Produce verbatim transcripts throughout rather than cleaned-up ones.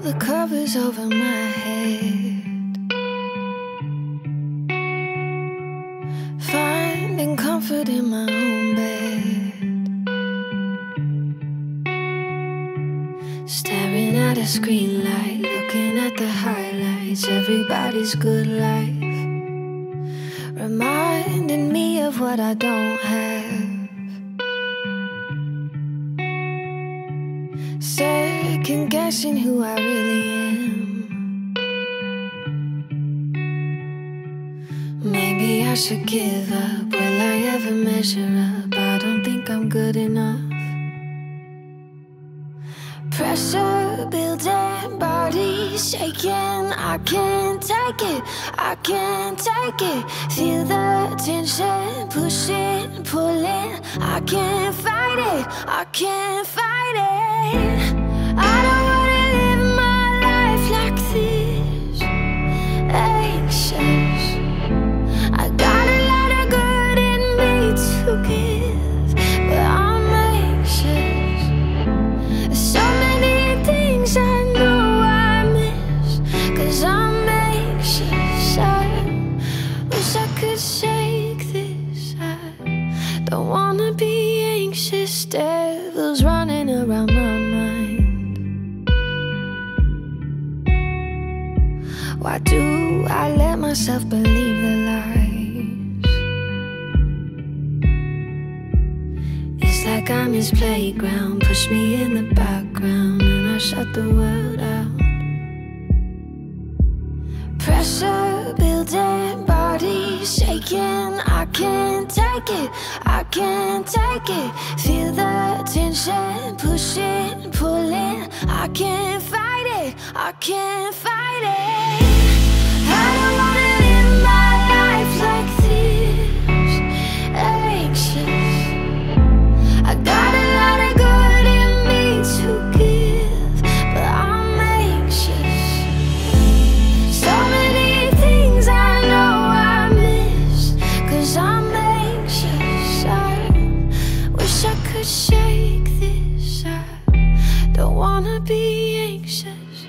the covers over my head, finding comfort in my own bed, staring at a screen light, looking at the highlights, everybody's good life, reminding me of what I don't have. Second guessing who I really am. Maybe I should give up. Will I ever measure up? I don't think I'm good enough. Pressure building, body shaking. I can't take it, I can't take it. Feel the tension, pushing, pulling. I can't fight it, I can't fight it. I don't wanna live my life like this, anxious. I got a lot of good in me to give, but I'm anxious. So many things I know I miss, 'cause I'm anxious. I wish I could shake this. I don't wanna be anxious. Devils running around my mind. Why do I let myself believe the lies? It's like I'm his playground. Push me in the background and I shut the world out. Pressure building, body shaking. I can't take it, I can't take it. Feel the tension, pushing, pulling. I can't fight it, I can't fight it. I don't wanna live my life like this, anxious. I got a lot of good in me to give, but I'm anxious. So many things I know I miss, 'cause I'm anxious. I wish I could shake this. I don't wanna be anxious.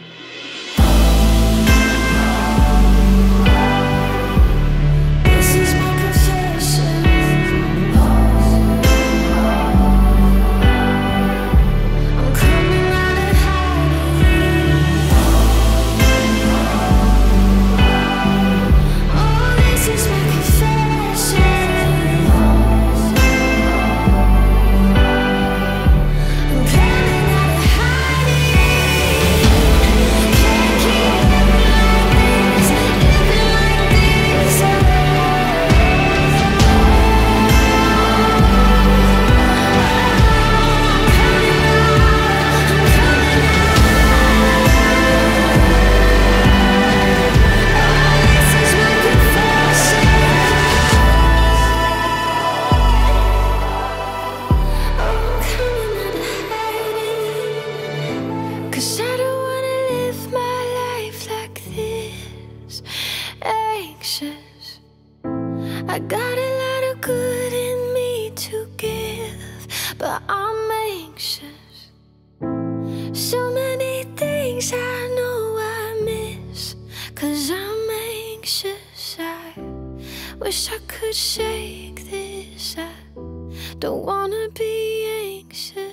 Anxious. I got a lot of good in me to give, but I'm anxious. So many things I know I miss, 'cause I'm anxious. I wish I could shake this. I don't wanna be anxious.